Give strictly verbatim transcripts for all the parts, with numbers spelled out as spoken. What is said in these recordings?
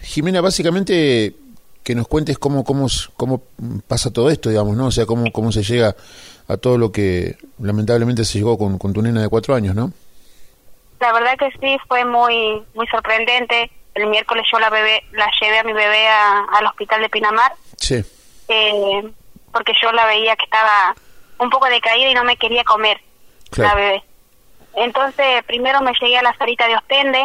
Jimena, básicamente que nos cuentes cómo cómo cómo pasa todo esto, digamos, ¿no? O sea, cómo cómo se llega a todo lo que lamentablemente se llegó con, con tu nena de cuatro años, ¿no? La verdad que sí, fue muy muy sorprendente. El miércoles yo la bebé la llevé a mi bebé a, al hospital de Pinamar. Sí. Eh, porque yo la veía que estaba un poco decaída y no me quería comer, claro, la bebé. Entonces, primero me llegué a la salita de Ostende.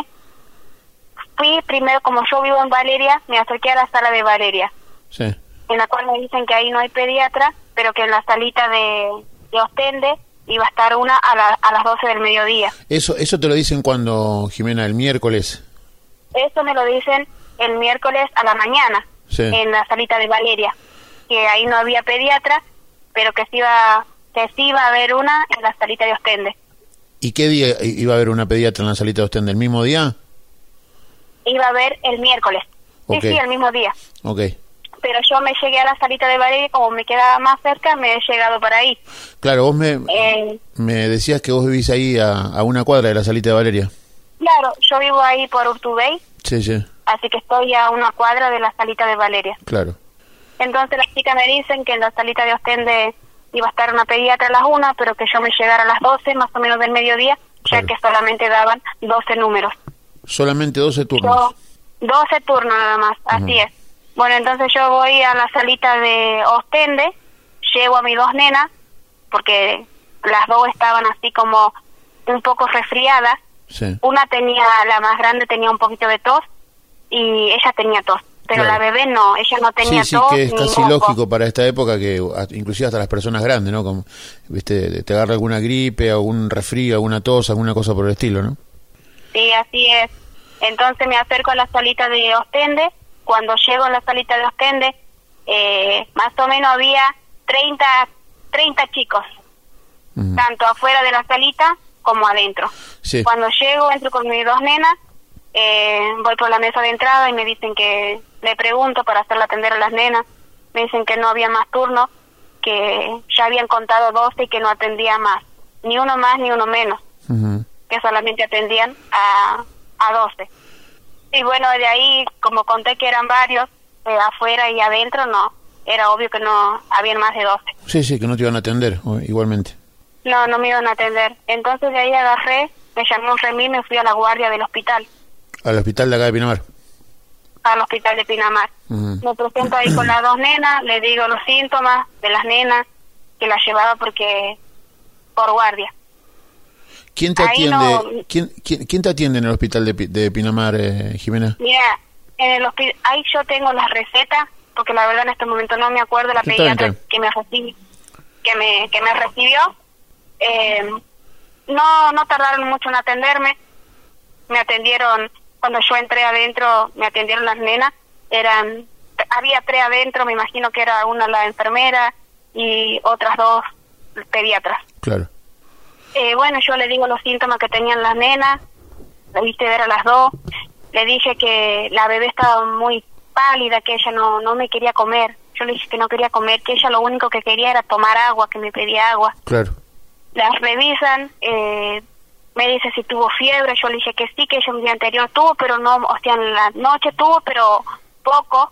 Fui primero, como yo vivo en Valeria, me acerqué a la sala de Valeria. Sí. En la cual me dicen que ahí no hay pediatra, pero que en la salita de, de Ostende iba a estar una a, la, a las doce del mediodía. Eso eso te lo dicen cuando, Jimena, el miércoles. Eso me lo dicen el miércoles a la mañana, sí, en la salita de Valeria, que ahí no había pediatra, pero que sí iba, que sí iba a haber una en la salita de Ostende. ¿Y qué día iba a haber una pediatra en la salita de Ostende? ¿El mismo día? Iba a haber el miércoles. Okay. Sí, sí, el mismo día. Okay. Pero yo me llegué a la salita de Valeria, como me quedaba más cerca, me he llegado para ahí. Claro, vos me, eh, me decías que vos vivís ahí a, a una cuadra de la salita de Valeria. Claro, yo vivo ahí por Urtubey. Sí, sí. Así que estoy a una cuadra de la salita de Valeria. Claro. Entonces las chicas me dicen que en la salita de Ostende iba a estar una pediatra a las una, pero que yo me llegara a las doce, más o menos del mediodía, claro, ya que solamente daban doce números. Solamente doce turnos. Yo, doce turnos nada más, uh-huh, así es. Bueno, entonces yo voy a la salita de Ostende, llevo a mis dos nenas, porque las dos estaban así como un poco resfriadas. Sí. Una tenía, la más grande tenía un poquito de tos, y ella tenía tos. Pero claro, la bebé no, ella no tenía sí, sí, tos. Sí, que es casi moco. lógico para esta época que inclusive hasta las personas grandes, ¿no? Como, viste, te agarra alguna gripe, algún resfrío, alguna tos, alguna cosa por el estilo, ¿no? Sí, así es. Entonces me acerco a la salita de Ostende. Cuando llego a la salita de Ostende, eh, más o menos había treinta, treinta chicos, uh-huh, tanto afuera de la salita como adentro. Sí. Cuando llego, entro con mis dos nenas, eh, voy por la mesa de entrada y me dicen que, le pregunto para hacerle atender a las nenas, me dicen que no había más turnos, que ya habían contado doce y que no atendía más, ni uno más ni uno menos, uh-huh, que solamente atendían a, a doce. Y bueno, de ahí, como conté que eran varios, eh, afuera y adentro, no, era obvio que no habían más de doce. Sí, sí, que no te iban a atender, igualmente. No, no me iban a atender. Entonces de ahí agarré, me llamé un remil y me fui a la guardia del hospital. ¿Al hospital de acá de Pinamar? Al hospital de Pinamar. Uh-huh. Me presento ahí con las dos nenas, le digo los síntomas de las nenas, que las llevaba porque por guardia. ¿Quién te ahí atiende? No, ¿quién, quién, ¿Quién te atiende en el hospital de, de Pinamar, eh, Jimena? Mira, en el hospital, ahí yo tengo las recetas, porque la verdad en este momento no me acuerdo la pediatra que me recibió, que me que me recibió. Eh, no no tardaron mucho en atenderme. Me atendieron cuando yo entré adentro, me atendieron las nenas. Eran había tres adentro, me imagino que era una la enfermera y otras dos pediatras. Claro. Eh, bueno, yo le digo los síntomas que tenían las nenas, le viste ver a las dos, le dije que la bebé estaba muy pálida, que ella no no me quería comer, yo le dije que no quería comer, que ella lo único que quería era tomar agua, que me pedía agua. Claro. Las revisan, eh, me dice si tuvo fiebre, yo le dije que sí, que ella un día anterior tuvo, pero no, o sea, en la noche tuvo, pero poco,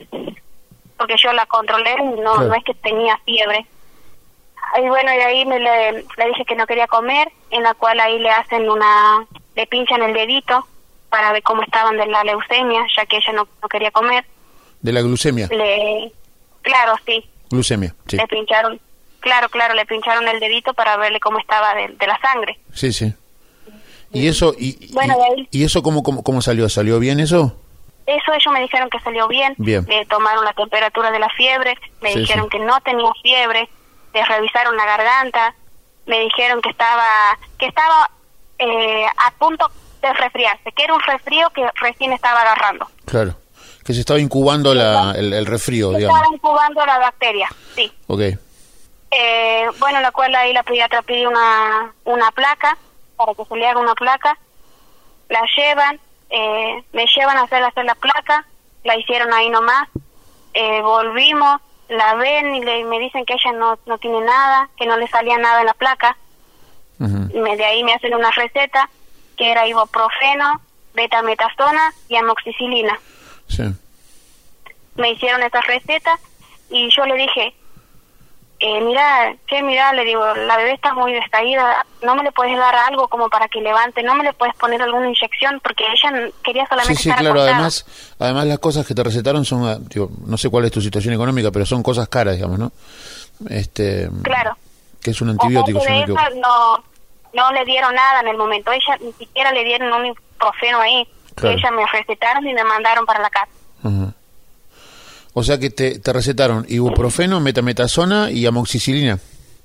porque yo la controlé, no, claro, no es que tenía fiebre. Y bueno, de ahí me le, le dije que no quería comer, en la cual ahí le hacen una, le pinchan el dedito para ver cómo estaban de la leucemia, ya que ella no, no quería comer. ¿De la glucemia? Le, claro, sí. Glucemia, sí. Le pincharon, claro, claro, le pincharon el dedito para verle cómo estaba de, de la sangre. Sí, sí. ¿Y eso, y, bueno, y, de ahí, ¿y eso cómo, cómo, cómo salió? ¿Salió bien eso? Eso ellos me dijeron que salió bien. Bien. Le tomaron la temperatura de la fiebre, me sí, dijeron sí. que no tenía fiebre. Le revisaron la garganta, me dijeron que estaba que estaba eh, a punto de resfriarse, que era un resfrío que recién estaba agarrando. Claro, que se estaba incubando la, el, el resfrío, digamos. Estaba incubando la bacteria, sí. Ok. Eh, bueno, la cual ahí la pediatra pide una, una placa, para que se le haga una placa, la llevan, eh, me llevan a hacer, hacer la placa, la hicieron ahí nomás, eh, volvimos, la ven y le, me dicen que ella no no tiene nada, que no le salía nada en la placa. Uh-huh. Y me, de ahí me hacen una receta que era ibuprofeno, betametasona y amoxicilina. Sí. Me hicieron esa receta y yo le dije, eh, mira, che, mira, le digo, la bebé está muy descaída, no me le puedes dar algo como para que levante, no me le puedes poner alguna inyección, porque ella quería solamente Sí, sí, estar claro, acostada. además, además las cosas que te recetaron son, ah, digo, no sé cuál es tu situación económica, pero son cosas caras, digamos, ¿no? Este, Claro. que es un antibiótico, si Aparte no me de equivoco. esa, no, no le dieron nada en el momento, ella ni siquiera le dieron un ibuprofeno ahí, Claro. ella me recetaron y me mandaron para la casa. Ajá. O sea que te, te recetaron ibuprofeno, metametasona y amoxicilina.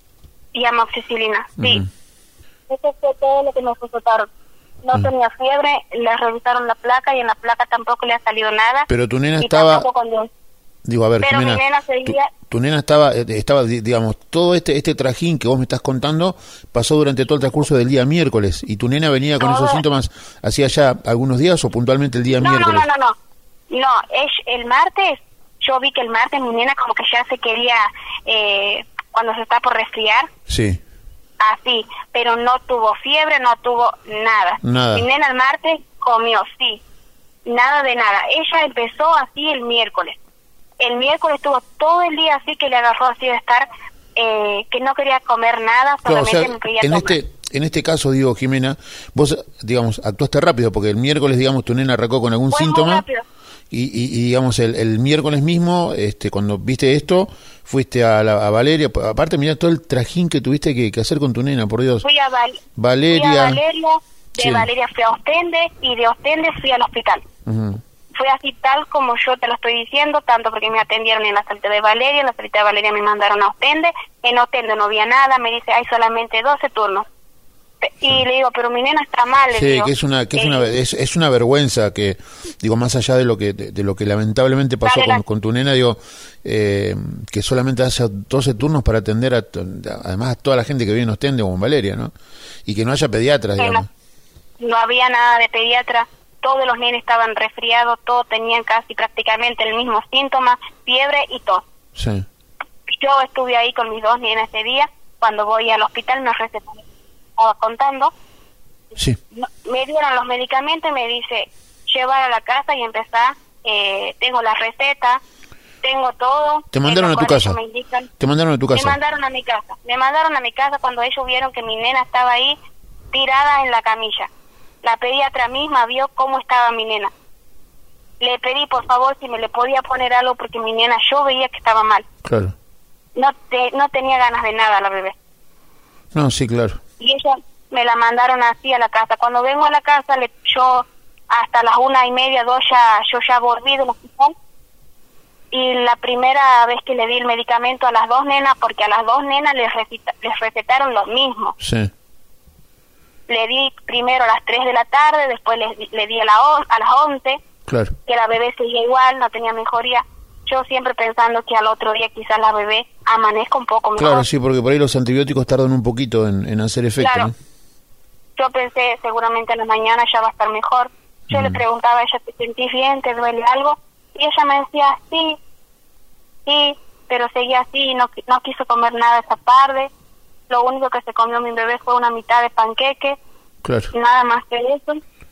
Y amoxicilina, sí. Ujú. Eso fue todo lo que me recetaron. No Ujú. tenía fiebre, le revisaron la placa y en la placa tampoco le ha salido nada. Pero tu nena y estaba, tampoco con- digo, a ver, Pero Jimena, mi nena tu, seguía... tu nena estaba, eh, estaba, di- digamos, todo este este trajín que vos me estás contando pasó durante todo el transcurso del día miércoles y tu nena venía con Todo. esos síntomas hacía ya algunos días o puntualmente el día No, no, miércoles. no, no, no. No, es, el martes, yo vi que el martes mi nena como que ya se quería, eh, cuando se está por resfriar, Sí, así, pero no tuvo fiebre, no tuvo nada. Nada. Mi nena el martes comió, sí, nada de nada. Ella empezó así el miércoles. El miércoles estuvo todo el día así que le agarró así de estar, eh, que no quería comer nada, claro, o solamente sea, me quería en tomar. este en este caso, digo, Jimena, vos, digamos, actuaste rápido porque el miércoles, digamos, tu nena arrancó con algún Fue muy síntoma. rápido. Y, y, y, digamos, el, el miércoles mismo, este, cuando viste esto, fuiste a, la, a Valeria. Aparte, mirá todo el trajín que tuviste que, que hacer con tu nena, por Dios. Fui a, Val- Valeria. fui a Valeria, de Sí. Valeria fui a Ostende y de Ostende fui al hospital. Ujú. Fue así tal como yo te lo estoy diciendo, tanto porque me atendieron en la salita de Valeria, en la salita de Valeria me mandaron a Ostende, en Ostende no había nada, me dice, hay solamente doce turnos. Pe- Y le digo, pero mi nena está mal, le Sí, digo. que es una que es Eh, una es, es una vergüenza que, digo, más allá de lo que de, de lo que lamentablemente pasó Dale, con, dale. con tu nena, digo, eh, que solamente hace doce turnos para atender a, to- además a toda la gente que vive en Ostende o en Valeria, ¿no? Y que no haya pediatras, que digamos. no, no había nada de pediatra, todos los nenes estaban resfriados, todos tenían casi prácticamente el mismo síntoma, fiebre y tos. Sí. Yo estuve ahí con mis dos nenas ese día, cuando voy al hospital me recetaron, estaba contando, Sí. no- me dieron los medicamentos y me dice, llevar a la casa y empezar, eh, tengo la receta, tengo todo. Te mandaron en lo a tu cual casa. ellos me indican- Te mandaron a tu Me casa. mandaron a mi casa, me mandaron a mi casa cuando ellos vieron que mi nena estaba ahí tirada en la camilla. La pediatra misma vio cómo estaba mi nena. Le pedí por favor si me le podía poner algo porque mi nena yo veía que estaba mal. Claro. No te, no tenía ganas de nada la bebé. No, sí, claro. Y ella me la mandaron así a la casa. Cuando vengo a la casa, le, yo hasta las una y media, dos, ya, yo ya volví del hospital. Y la primera vez que le di el medicamento a las dos nenas, porque a las dos nenas les, receta, les recetaron lo mismo. Sí. Le di primero a las tres de la tarde, después le, le di a, la on, a las once, Claro. que la bebé seguía igual, no tenía mejoría. Yo siempre pensando que al otro día quizás la bebé amanezca un poco mejor. Claro, sí, porque por ahí los antibióticos tardan un poquito en, en hacer efecto, Claro. ¿no? Yo pensé, seguramente en la mañana ya va a estar mejor. Yo Mm. le preguntaba a ella, ¿te sentís bien? ¿Te duele algo? Y ella me decía, sí, sí, pero seguía así, no, qui- no quiso comer nada esa tarde. Lo único que se comió mi bebé fue una mitad de panqueque, Claro. nada más que eso.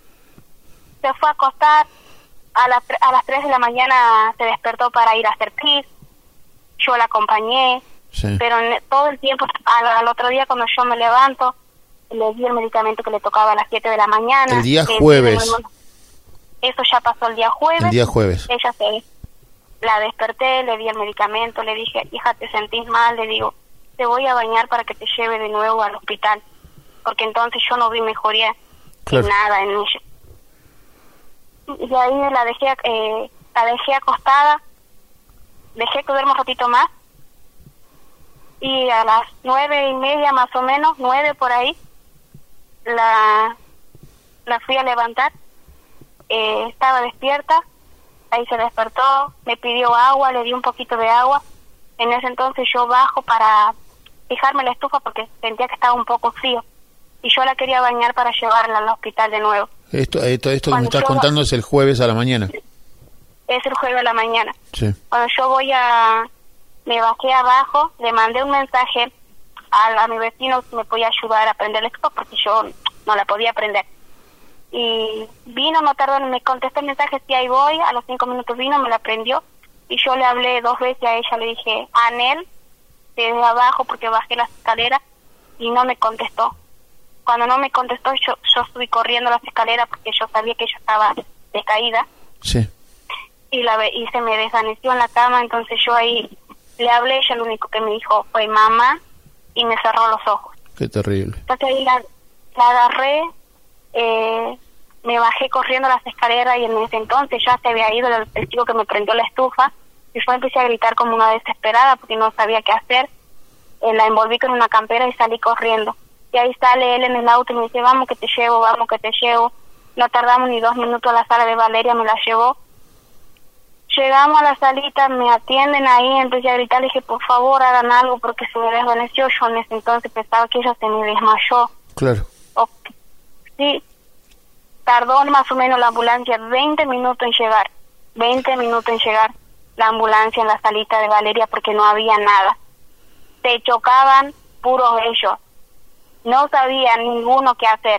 Se fue a acostar, a, las tre- a las tres de la mañana se despertó para ir a hacer pis. Yo la acompañé, Sí. pero en- todo el tiempo, al, al otro día cuando yo me levanto, le di el medicamento que le tocaba a las siete de la mañana. El día le di jueves. de nuevo- Eso ya pasó el día jueves. El día jueves. Ella se la desperté, le di el medicamento, le dije, hija, ¿te sentís mal? Le digo, te voy a bañar para que te lleve de nuevo al hospital, porque entonces yo no vi mejoría Claro. en nada en ella. Y ahí la dejé, eh, la dejé acostada, dejé que duerma un ratito más, y a las nueve y media más o menos, nueve por ahí, la, la fui a levantar, eh, estaba despierta, ahí se despertó, me pidió agua, le di un poquito de agua. En ese entonces yo bajo para fijarme la estufa porque sentía que estaba un poco frío y yo la quería bañar para llevarla al hospital de nuevo. Esto, esto, esto que me Cuando estás yo- contando es el jueves a la mañana. Es el jueves a la mañana. Sí. Cuando yo voy a, me bajé abajo, le mandé un mensaje a, a mi vecino si me podía ayudar a prender la estufa porque yo no la podía prender. y vino, no tardó, me contestó el mensaje, sí, ahí voy, a los cinco minutos vino, me la prendió, y yo le hablé dos veces a ella, le dije, Anel, desde abajo, porque bajé las escaleras, y no me contestó. Cuando no me contestó, yo, yo subí corriendo las escaleras, porque yo sabía que ella estaba decaída. Sí. Y, la, y se me desvaneció en la cama, entonces yo ahí le hablé, ella lo único que me dijo fue mamá, y me cerró los ojos. Qué terrible. Entonces ahí la, la agarré, eh, me bajé corriendo las escaleras, y en ese entonces ya se había ido el, el chico que me prendió la estufa, y yo empecé a gritar como una desesperada porque no sabía qué hacer. Eh, la envolví con una campera y salí corriendo. Y ahí sale él en el auto y me dice, vamos que te llevo, vamos que te llevo. No tardamos ni dos minutos a la sala de Valeria, me la llevó. Llegamos a la salita, me atienden ahí, empecé a gritar, le dije, por favor, hagan algo porque se me desvaneció. Yo en ese entonces pensaba que ella se me desmayó. Claro. Okay. Sí, tardó más o menos la ambulancia veinte minutos en llegar, veinte minutos en llegar la ambulancia en la salita de Valeria porque no había nada. Se chocaban puros ellos. No sabía ninguno qué hacer.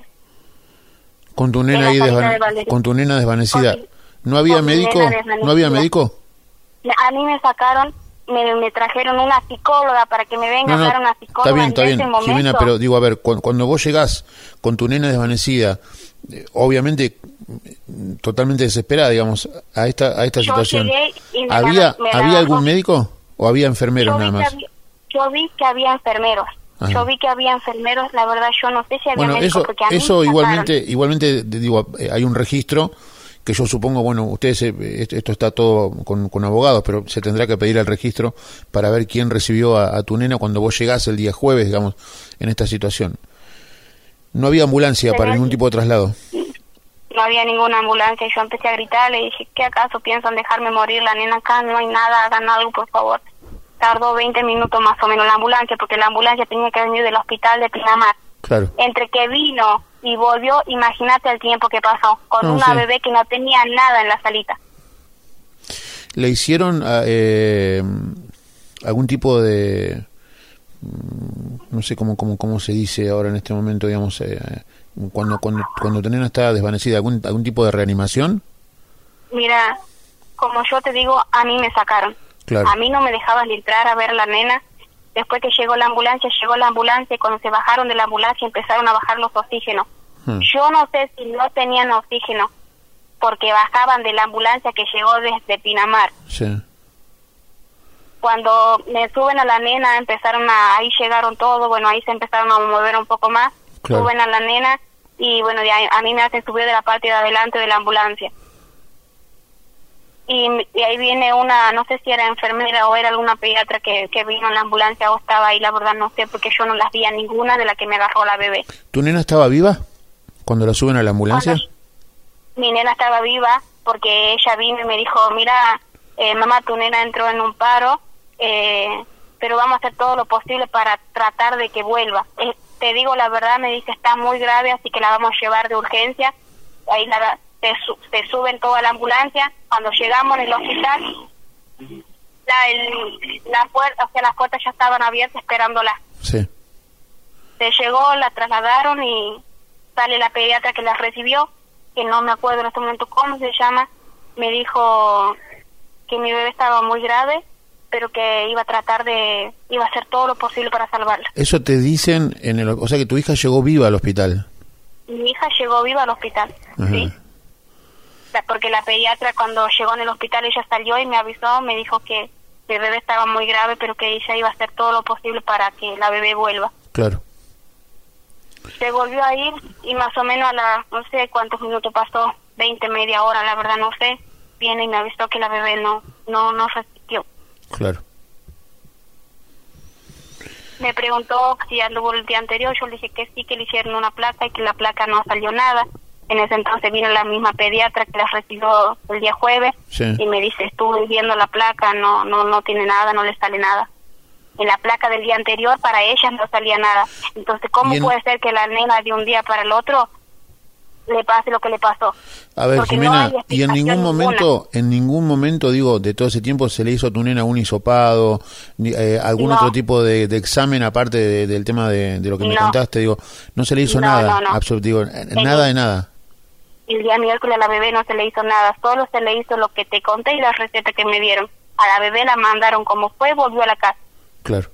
Con tu nena ahí desvan de con tu nena desvanecida. Con, ¿No había médico? ¿No había médico? A mí me sacaron, me, me trajeron una psicóloga para que me venga no, no, a dar una psicóloga. Está bien, está bien, momento. Jimena, pero digo, a ver, cuando, cuando vos llegás con tu nena desvanecida, eh, obviamente totalmente desesperada, digamos, a esta a esta yo situación. Y me ¿Había la, me había la algún médico o había enfermeros yo nada más? Había, yo vi que había enfermeros. Ajá. Yo vi que había enfermeros, la verdad yo no sé si había bueno, médicos, eso, porque a mí eso me igualmente, igualmente digo, hay un registro que yo supongo, bueno, ustedes, esto está todo con, con abogados, pero se tendrá que pedir el registro para ver quién recibió a, a tu nena cuando vos llegás el día jueves, digamos, en esta situación. No había ambulancia para ningún tipo de traslado. No había ninguna ambulancia, y yo empecé a gritar, le dije, ¿qué acaso piensan dejarme morir? La nena acá, no hay nada, hagan algo, por favor. Tardó veinte minutos más o menos la ambulancia, porque la ambulancia tenía que venir del hospital de Pinamar. Claro. Entre que vino y volvió, imagínate el tiempo que pasó, con no, una sí. bebé que no tenía nada en la salita. ¿Le hicieron eh, algún tipo de, no sé cómo, cómo, cómo se dice ahora en este momento, digamos, eh, cuando, cuando, cuando tu nena está desvanecida, algún, algún tipo de reanimación? Mira, como yo te digo, a mí me sacaron. Claro. A mí no me dejaban entrar a ver a la nena. Después que llegó la ambulancia, llegó la ambulancia, y cuando se bajaron de la ambulancia empezaron a bajar los oxígenos. Hmm. Yo no sé si no tenían oxígeno, porque bajaban de la ambulancia que llegó desde Pinamar. Sí. Cuando me suben a la nena, empezaron a, ahí llegaron todos, bueno, ahí se empezaron a mover un poco más, claro. Suben a la nena, y bueno, de ahí, a mí me hacen subir de la parte de adelante de la ambulancia. Y, y ahí viene una, no sé si era enfermera o era alguna pediatra que, que vino en la ambulancia o estaba ahí, la verdad no sé, porque yo no las vi a ninguna de la que me agarró la bebé. ¿Tu nena estaba viva cuando la suben a la ambulancia? Cuando mi nena estaba viva porque ella vino y me dijo, mira, eh, mamá, tu nena entró en un paro, eh, pero vamos a hacer todo lo posible para tratar de que vuelva. Eh, te digo la verdad, me dice, está muy grave, así que la vamos a llevar de urgencia. Ahí la... Se, su, se suben toda la ambulancia. Cuando llegamos en el hospital, la, el, la puerta, o sea, las puertas ya estaban abiertas esperándola. Sí. Se llegó, la trasladaron y sale la pediatra que la recibió, que no me acuerdo en este momento cómo se llama, me dijo que mi bebé estaba muy grave, pero que iba a tratar de, iba a hacer todo lo posible para salvarla. Eso te dicen en el, o sea, que tu hija llegó viva al hospital. Mi hija llegó viva al hospital. Ajá. Sí. Porque la pediatra cuando llegó en el hospital ella salió y me avisó, me dijo que el bebé estaba muy grave, pero que ella iba a hacer todo lo posible para que la bebé vuelva. Claro. Se volvió a ir y más o menos a la, no sé cuántos minutos pasó, veinte, media hora, la verdad no sé, viene y me avisó que la bebé no no no resistió. Claro. Me preguntó si anduvo el día anterior, yo le dije que sí, que le hicieron una placa y que la placa no salió nada. En ese entonces vino la misma pediatra que la recibió el día jueves, sí. Y me dice, estuve viendo la placa, no no no tiene nada, no le sale nada. En la placa del día anterior para ellas no salía nada. Entonces, ¿cómo en... puede ser que la nena de un día para el otro le pase lo que le pasó? A ver, porque Jimena, no y en ningún momento, en ningún momento, digo, de todo ese tiempo se le hizo a tu nena un hisopado, eh, algún no. otro tipo de, de examen aparte de, del tema de, de lo que me no. contaste, digo, no se le hizo no, nada, no, no. absoluto, digo, nada de nada. El día miércoles a la bebé no se le hizo nada, solo se le hizo lo que te conté y la receta que me dieron. A la bebé la mandaron como fue, volvió a la casa. Claro.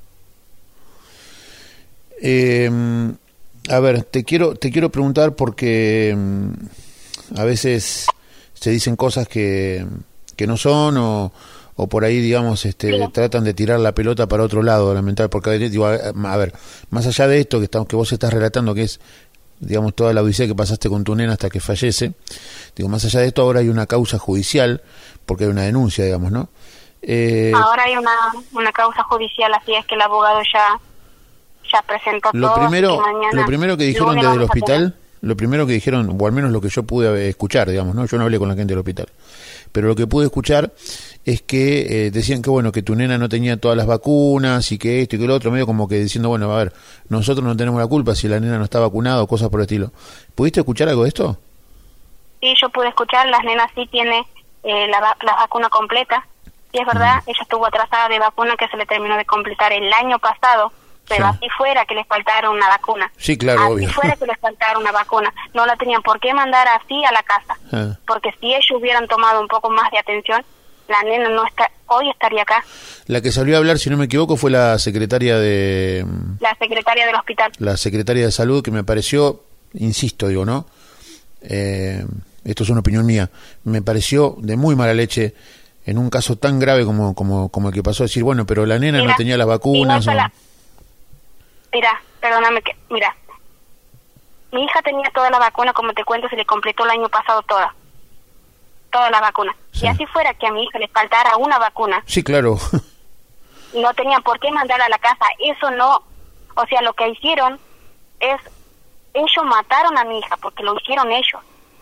Eh, a ver, te quiero te quiero preguntar porque mm, a veces se dicen cosas que, que no son o, o por ahí, digamos, este, sí. tratan de tirar la pelota para otro lado, lamentablemente, porque digo, a, a ver, más allá de esto que, está, que vos estás relatando, que es, digamos, toda la odisea que pasaste con tu nena hasta que fallece, digo, más allá de esto ahora hay una causa judicial, porque hay una denuncia, digamos, ¿no? Eh, ahora hay una, una causa judicial, así es que el abogado ya ya presentó lo todo. Primero, lo primero que dijeron desde el hospital, lo primero que dijeron, o al menos lo que yo pude escuchar, digamos, ¿no? Yo no hablé con la gente del hospital, pero lo que pude escuchar es que eh, decían que, bueno, que tu nena no tenía todas las vacunas y que esto y que lo otro, medio como que diciendo, bueno, a ver, nosotros no tenemos la culpa si la nena no está vacunada o cosas por el estilo. ¿Pudiste escuchar algo de esto? Sí, yo pude escuchar, las nenas sí tiene eh, la, la vacuna completa. Sí, es verdad, mm. ella estuvo atrasada de vacuna que se le terminó de completar el año pasado, pero sí. así fuera que les faltara una vacuna. Sí, claro, así obvio. Así fuera que les faltara una vacuna. No la tenían por qué mandar así a la casa, ah. porque si ellos hubieran tomado un poco más de atención, la nena no está, hoy estaría acá. La que salió a hablar, si no me equivoco, fue la secretaria de... La secretaria del hospital. La secretaria de salud, que me pareció, insisto, digo, ¿no? Eh, esto es una opinión mía, me pareció de muy mala leche en un caso tan grave como como como el que pasó, a decir, bueno, pero la nena mira, no tenía las vacunas. No o... la... Mira, perdóname, que mira, mi hija tenía toda la vacuna, como te cuento, se le completó el año pasado toda, toda la vacuna. Sí. Y así fuera que a mi hija le faltara una vacuna. Sí, claro. No tenían por qué mandarla a la casa, eso no, o sea, lo que hicieron es, ellos mataron a mi hija, porque lo hicieron ellos.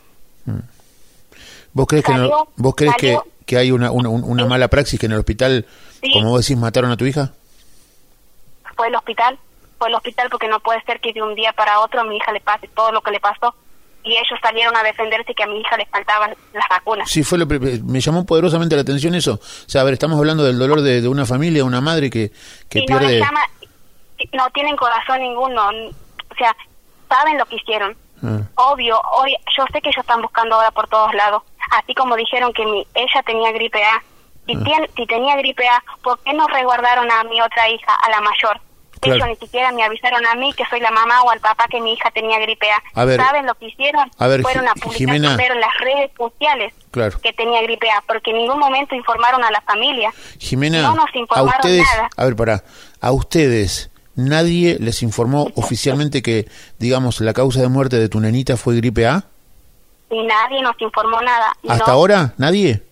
¿Vos crees salió, que no, vos crees que, que hay una, una, una mala praxis, que en el hospital, sí. como vos decís, mataron a tu hija? Fue el hospital, fue el hospital porque no puede ser que de un día para otro a mi hija le pase todo lo que le pasó. Y ellos salieron a defenderse que a mi hija le faltaban las vacunas. Sí, fue lo, me llamó poderosamente la atención eso. O sea, a ver, estamos hablando del dolor de, de una familia, una madre que, que y pierde... No, les llama, no tienen corazón ninguno, o sea, saben lo que hicieron. Ah. Obvio, hoy yo sé que ellos están buscando ahora por todos lados, así como dijeron que mi, ella tenía gripe A. Si, ah. tiene, si tenía gripe A, ¿por qué no resguardaron a mi otra hija, a la mayor? Claro. Ellos ni siquiera me avisaron a mí, que soy la mamá, o al papá, que mi hija tenía gripe A. A ver, ¿saben lo que hicieron? A ver, Fueron a publicar Jimena, primero en las redes sociales, claro, que tenía gripe A, porque en ningún momento informaron a la familia. Jimena, no nos informaron a ustedes, nada. A ver, pará, a ustedes... ¿Nadie les informó oficialmente que, digamos, la causa de muerte de tu nenita fue gripe A? Y nadie nos informó nada. ¿Hasta no. ahora? ¿Nadie?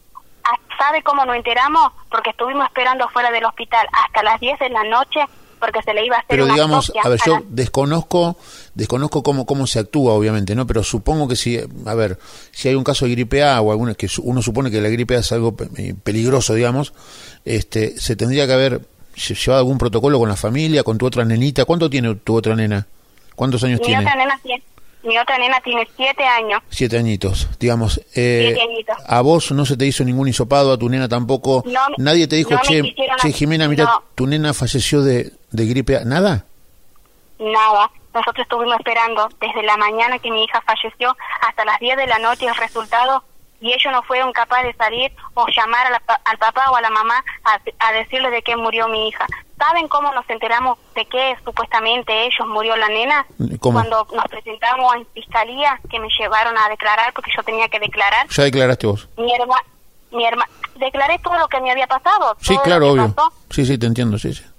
¿Sabe cómo nos enteramos? Porque estuvimos esperando fuera del hospital hasta las diez de la noche, porque se le iba a hacer Pero una digamos, autopsia a ver, yo la... desconozco desconozco cómo cómo se actúa, obviamente, ¿no? Pero supongo que si, a ver, si hay un caso de gripe A o alguna, que uno supone que la gripe A es algo peligroso, digamos, este, se tendría que haber llevado algún protocolo con la familia, con tu otra nenita. ¿Cuánto tiene tu otra nena? ¿Cuántos años mi tiene? Otra nena tiene? Mi otra nena tiene siete años. Siete añitos, digamos. Eh, siete añitos. ¿A vos no se te hizo ningún hisopado? ¿A tu nena tampoco? No, ¿Nadie te dijo, no che, che, Jimena, mira, no. tu nena falleció de, de gripe A? ¿Nada? Nada. Nosotros estuvimos esperando desde la mañana que mi hija falleció hasta las diez de la noche el resultado, y ellos no fueron capaces de salir o llamar a la, al papá o a la mamá a, a decirles de qué murió mi hija. ¿Saben cómo nos enteramos de que supuestamente ellos murió la nena? ¿Cómo? Cuando nos presentamos en fiscalía, que me llevaron a declarar, porque yo tenía que declarar. ¿Ya declaraste vos? Mi hermana, mi herma, declaré todo lo que me había pasado. Sí, claro, obvio. Pasó. Sí, sí, te entiendo, sí, sí.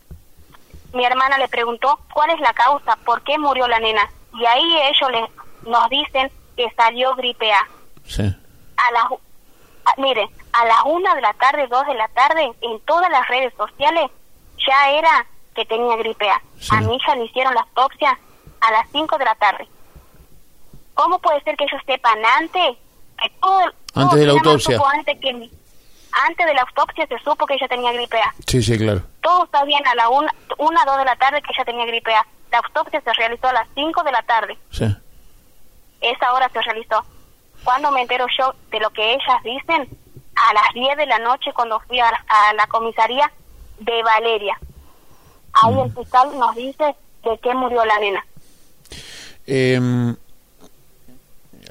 Mi hermana le preguntó cuál es la causa, por qué murió la nena. Y ahí ellos les, nos dicen que salió gripe A. Sí. A las, a, mire, a las una de la tarde, dos de la tarde, en todas las redes sociales, ya era que tenía gripe A. Sí. A mi hija le hicieron la autopsia a las cinco de la tarde. ¿Cómo puede ser que ellos sepan antes? Que todo, antes todo de la autopsia. Antes, que, antes de la autopsia se supo que ella tenía gripe A. Sí, sí, claro. Todos sabían a la una, una, dos de la tarde que ella tenía gripe A. La autopsia se realizó a las cinco de la tarde. Sí. Esa hora se realizó. Cuando me entero yo de lo que ellas dicen, a las diez de la noche, cuando fui a, a la comisaría de Valeria. Ahí mm. el fiscal nos dice de qué murió la nena. Eh,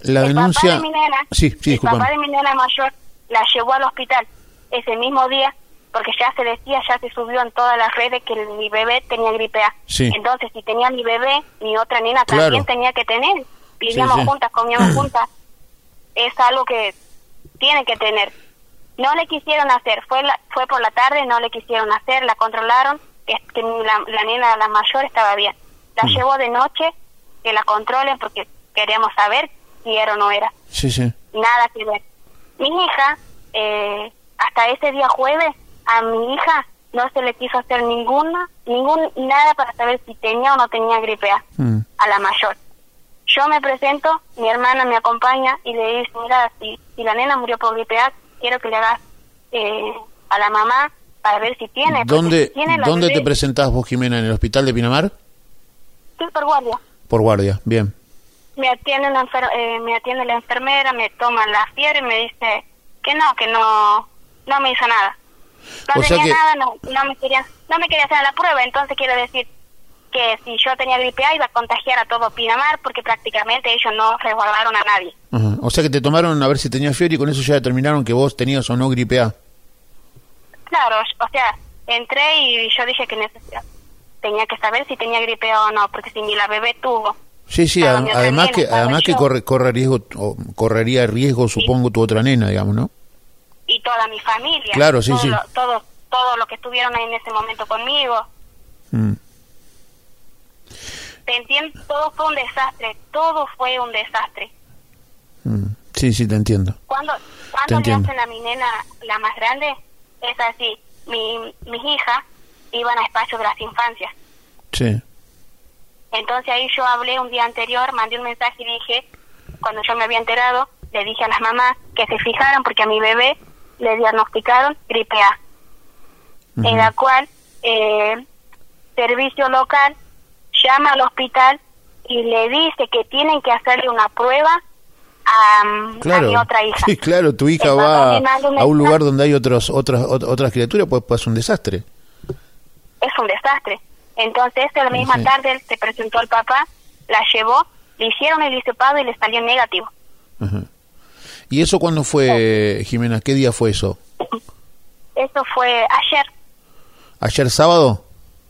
la el denuncia... papá de mi nena, sí, sí, el disculpame. papá de mi nena mayor la llevó al hospital ese mismo día, porque ya se decía, ya se subió en todas las redes que el, mi bebé tenía gripe A. Sí. Entonces, si tenía mi bebé, mi otra nena Claro. también tenía que tener. Vivíamos Sí, sí. juntas, comíamos juntas. Es algo que tiene que tener. No le quisieron hacer, fue la, fue por la tarde, no le quisieron hacer, la controlaron, que, que la, la nena, la mayor, estaba bien. La Mm. llevó de noche, que la controlen, porque queríamos saber si era o no era. Sí, sí. Nada que ver. Mi hija, eh, hasta ese día jueves, a mi hija no se le quiso hacer ninguna, ningún, nada para saber si tenía o no tenía gripe A, Mm. a la mayor. Yo me presento, mi hermana me acompaña y le dice, mira, si, si la nena murió por gripe A, quiero que le hagas eh, a la mamá para ver si tiene. porque ¿Dónde, si tiene la ¿dónde bebé, te presentás vos, Jimena? ¿En el hospital de Pinamar? sí, por guardia. Por guardia, bien. Me atiende, una enfer- eh, me atiende la enfermera, me toma la fiebre y me dice que no, que no, no me hizo nada. No O sea tenía que- nada, no, no me quería, no me quería hacer la prueba, entonces quiere decir que si yo tenía gripe A iba a contagiar a todo Pinamar, porque prácticamente ellos no resguardaron a nadie. Ajá. O sea que te tomaron a ver si tenías fiebre y con eso ya determinaron que vos tenías o no gripe A. Claro, o sea, entré y yo dije que necesitaba, tenía que saber si tenía gripe A o no, porque si ni la bebé tuvo. Sí, sí, Estaba ad- mi otra además nena, que estaba además que yo. corre, corre riesgo, o correría riesgo, supongo, tu otra nena, digamos, ¿no? Y toda mi familia. Claro, sí, todo sí. Lo, todo, todo lo que estuvieron en ese momento conmigo. Mm. Te entiendo, todo fue un desastre, todo fue un desastre. Mm. Sí, sí, te entiendo. Cuando, Te cuando le entiendo. hacen a mi nena, la más grande, es así, mi, mis hijas iban a espacio de las infancias. Sí. Entonces ahí yo hablé un día anterior, mandé un mensaje y dije, cuando yo me había enterado, le dije a las mamás que se fijaran porque a mi bebé le diagnosticaron gripe A, Ujú. en la cual eh, servicio local llama al hospital y le dice que tienen que hacerle una prueba a, a Claro. mi otra hija. Sí, claro, tu hija El papá va me manda un a un mensaje. lugar donde hay otros otras ot- otras criaturas, pues pasa un desastre. Es un desastre. Entonces, esa misma Sí. tarde él se presentó al papá, la llevó, le hicieron el hisopado y le salió negativo. Ajá. ¿Y eso cuándo fue, Jimena? ¿Qué día fue eso? Eso fue ayer. ¿Ayer sábado?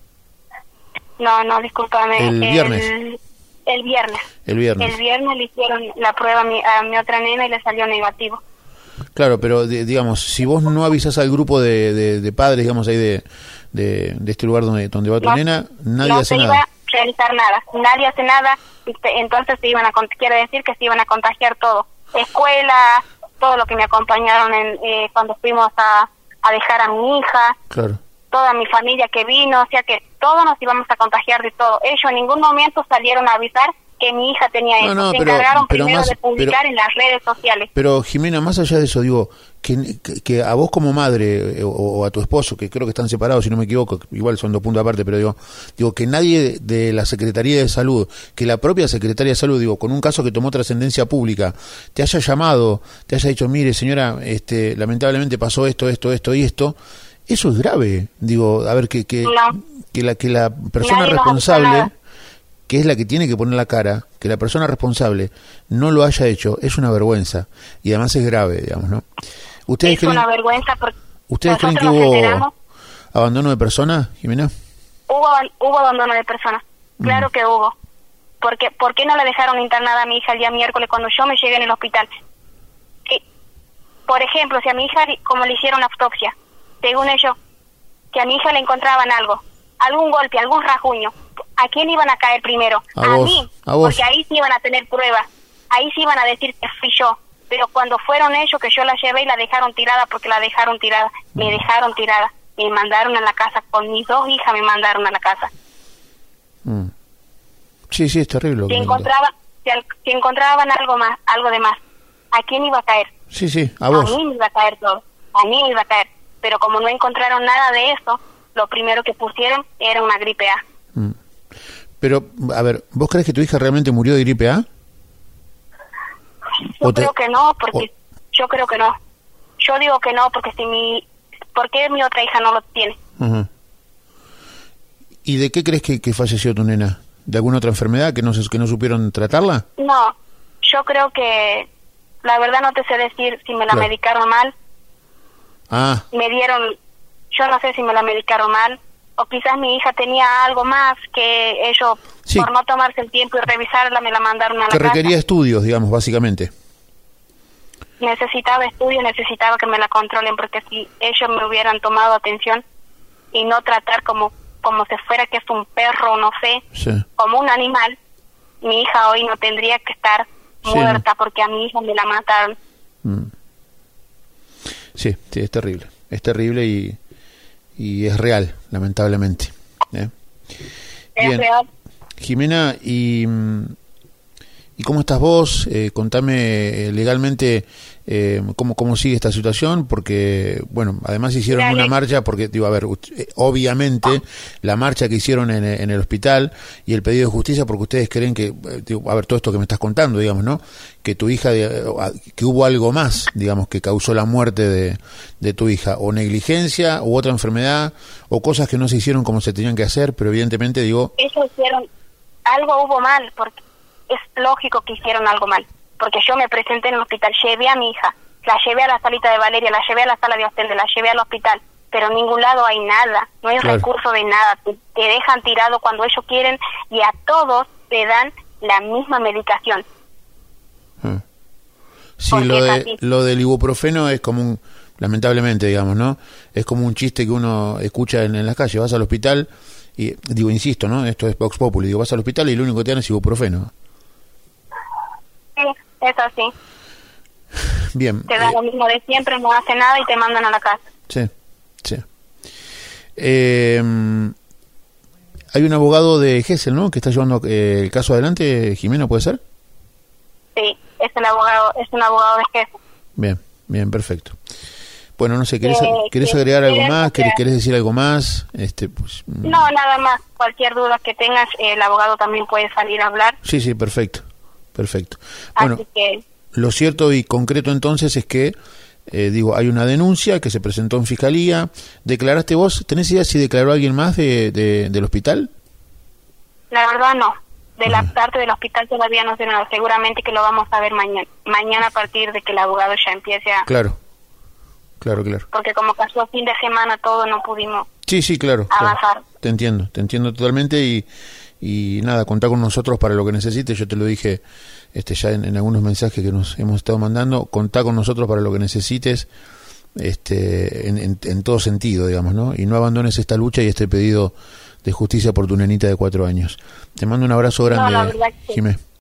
No, no, discúlpame. El viernes. El, el viernes. El viernes. El viernes le hicieron la prueba a mi, a mi otra nena y le salió negativo. Claro, pero di- digamos, si vos no avisas al grupo de, de, de padres, digamos, ahí de, de, de este lugar donde, donde va tu No, nena, nadie no hace se iba nada. a realizar nada. Nadie hace nada. y te- Entonces se iban a, con- quiere decir que se iban a contagiar todo. Escuela, todo lo que me acompañaron en, eh, cuando fuimos a, a dejar a mi hija. Claro. Toda mi familia que vino, o sea que todos nos íbamos a contagiar de todo. Ellos en ningún momento salieron a avisar que mi hija tenía No, eso. no, Se pero- encargaron pero primero más- de publicar pero- en las redes sociales. Pero Jimena, más allá de eso, digo, que, que, que a vos como madre eh, o, o a tu esposo, que creo que están separados, si no me equivoco, igual son dos puntos aparte, pero digo, digo que nadie de la Secretaría de Salud, que la propia Secretaría de Salud, digo, con un caso que tomó trascendencia pública, te haya llamado, te haya dicho, mire señora, este, lamentablemente pasó esto, esto, esto y esto, eso es grave. Digo, a ver, que, que, No. que, la, que la persona Nadie nos avisó responsable, nada. que es la que tiene que poner la cara, que la persona responsable no lo haya hecho, es una vergüenza y además es grave, digamos, ¿no? ¿Ustedes Es creen, una vergüenza porque ¿ustedes creen que nosotros nos hubo enteramos. abandono de personas, Jimena? Hubo, hubo abandono de personas, claro Mm. que hubo. Porque, ¿Por qué no la dejaron internada a mi hija el día miércoles cuando yo me llegué en el hospital? Que, por ejemplo, si a mi hija, como le hicieron autopsia, según ellos, que a mi hija le encontraban algo, algún golpe, algún rasguño, ¿a quién iban a caer primero? A vos, mí, a vos. porque ahí sí iban a tener pruebas, ahí sí iban a decir que fui yo. Pero cuando fueron ellos que yo la llevé y la dejaron tirada, porque la dejaron tirada, me dejaron tirada, me mandaron a la casa, con mis dos hijas me mandaron a la casa. Mm. Sí, sí, es terrible. lo Si que me contás. encontraban, si, al- si encontraban algo más, algo de más, ¿a quién iba a caer? Sí, sí, a vos. mí me iba a caer todo, a mí me iba a caer. Pero como no encontraron nada de eso, lo primero que pusieron era una gripe A. Mm. Pero, a ver, ¿vos crees que tu hija realmente murió de gripe A? Yo O te- creo que no, porque yo creo que no. Yo digo que no, porque si mi, ¿por qué mi otra hija no lo tiene? Ujú. ¿Y de qué crees que, que falleció tu nena? ¿De alguna otra enfermedad que no se- que no supieron tratarla? No, yo creo que, la verdad no te sé decir si me la Claro. medicaron mal. Ah, Me dieron, yo no sé si me la medicaron mal, o quizás mi hija tenía algo más que ellos, Sí. por no tomarse el tiempo y revisarla, me la mandaron a la que casa. requería estudios, digamos, básicamente. Necesitaba estudio, necesitaba que me la controlen, porque si ellos me hubieran tomado atención y no tratar como como si fuera que es un perro, no sé, Sí. como un animal, mi hija hoy no tendría que estar Sí, muerta porque a mi hija me la mataron. Mm. Sí, sí, es terrible. Es terrible y, y es real, lamentablemente. ¿eh? Es Bien. real. Jimena, ¿y, mm, ¿y cómo estás vos? Eh, contame eh, legalmente eh, cómo, cómo sigue esta situación, porque, bueno, además hicieron Dale. una marcha, porque, digo, a ver, ut- eh, obviamente la marcha que hicieron en, en el hospital y el pedido de justicia, porque ustedes creen que, eh, digo, a ver, todo esto que me estás contando, digamos, ¿no? Que tu hija, eh, que hubo algo más, digamos, que causó la muerte de, de tu hija, o negligencia, u otra enfermedad, o cosas que no se hicieron como se tenían que hacer, pero evidentemente, digo, Ellos hicieron, algo hubo mal, porque es lógico que hicieron algo mal, porque yo me presenté en el hospital, llevé a mi hija, la llevé a la salita de Valeria, la llevé a la sala de Ostende, la llevé al hospital, pero en ningún lado hay nada, no hay Claro. recurso de nada, te, te dejan tirado cuando ellos quieren y a todos te dan la misma medicación. Ah. Sí, Porque lo, es de, así. lo del ibuprofeno es como un, lamentablemente, digamos, ¿no? Es como un chiste que uno escucha en, en las calles. Vas al hospital y, digo, insisto, ¿no? Esto es Vox Populi. Digo, vas al hospital y lo único que te dan es ibuprofeno. Sí, es así, Bien. te dan eh, lo mismo de siempre, no hace nada y te mandan a la casa. sí, sí. Eh, hay un abogado de Gesell, ¿no? Que está llevando eh, el caso adelante. Jimena, ¿puede ser? Sí, es el abogado, es un abogado de jefe. Bien, bien, perfecto. Bueno, no sé, ¿querés, Eh, ¿querés que- agregar algo ¿querés más? ¿Querés, hacer- querés decir algo más? Este, pues, mm, No, nada más. Cualquier duda que tengas, el abogado también puede salir a hablar. sí, sí, perfecto, perfecto. Bueno, Así que, lo cierto y concreto entonces es que, eh, digo, hay una denuncia que se presentó en fiscalía. ¿Declaraste vos? ¿Tenés idea si declaró alguien más de, de- del hospital? la verdad, no. De la Ajá. parte del hospital todavía no sé nada. Seguramente que lo vamos a ver mañana. Mañana a partir de que el abogado ya empiece a... Claro, claro, claro. Porque como pasó fin de semana todo, no pudimos Sí, sí, claro, claro. avanzar. Te entiendo, te entiendo totalmente y, y nada, contá con nosotros para lo que necesites. Yo te lo dije este ya en, en algunos mensajes que nos hemos estado mandando. Contá con nosotros para lo que necesites, este, en, en, en todo sentido, digamos, ¿no? Y no abandones esta lucha y este pedido de justicia por tu nenita de cuatro años. Te mando un abrazo grande, No, la verdad que sí. Jimé.